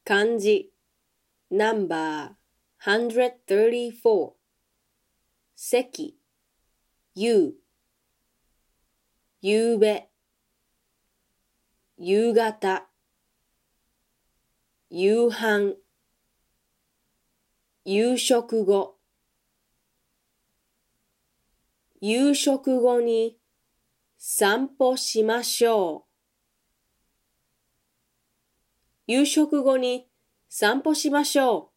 漢字 No.134 席夕夕べ夕方夕飯夕食後夕食後に散歩しましょう。夕食後に散歩しましょう。